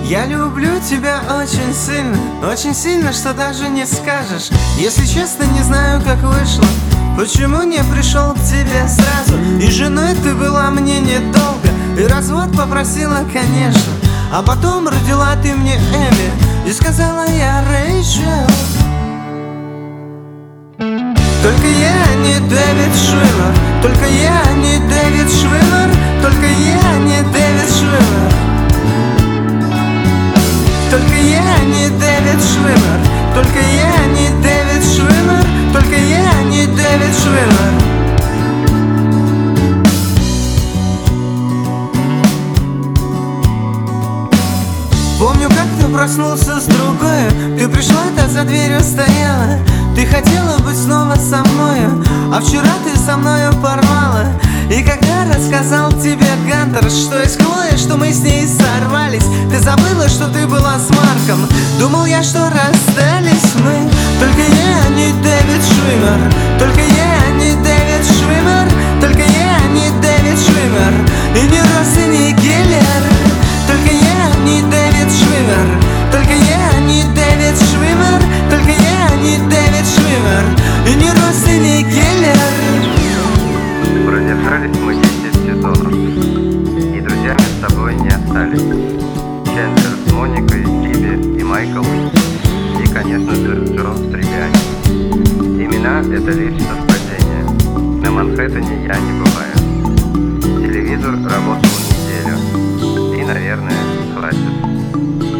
Я люблю тебя очень сильно, что даже не скажешь. Если честно, не знаю, как вышло, почему не пришел к тебе сразу. И женой ты была мне недолго, и развод попросила, конечно. А потом родила ты мне Эми, и сказала я Рэйчел. Только я не Дэвид Швиммер, только я не Дэвид Швиммер, только я не Дэвид Швиммер. Только я не Дэвид Швиммер, только я не Дэвид Швиммер, только я не Дэвид Швиммер. Помню, как ты проснулся с другой, ты пришла, та за дверью стояла. Ты хотела быть снова со мною, а вчера ты со мною порвала. И когда рассказал тебе Гантер, что есть Хлоя, что мы с ней сорвались, ты забыла, что ты была с Марком. Думал я, что расстались мы. Только я не Дэвид Швиммер, только я не Дэвид Швиммер, только я не Дэвид Швиммер, и не Росс, и не Гиллер. Только я не Дэвид Швиммер, только я не Дэвид Швиммер, только я не Дэвид Швиммер, и не Росс, и не Гиллер. Продержались мы 10 сезонов, и друзьями с тобой не остались. Чендлер с Моникой, Фиби и Майкл, и, конечно же, Джо с Трибиани. Имена — это лишь совпадение. На Манхэттене я не бываю. Телевизор работал неделю, и, наверное, хватит.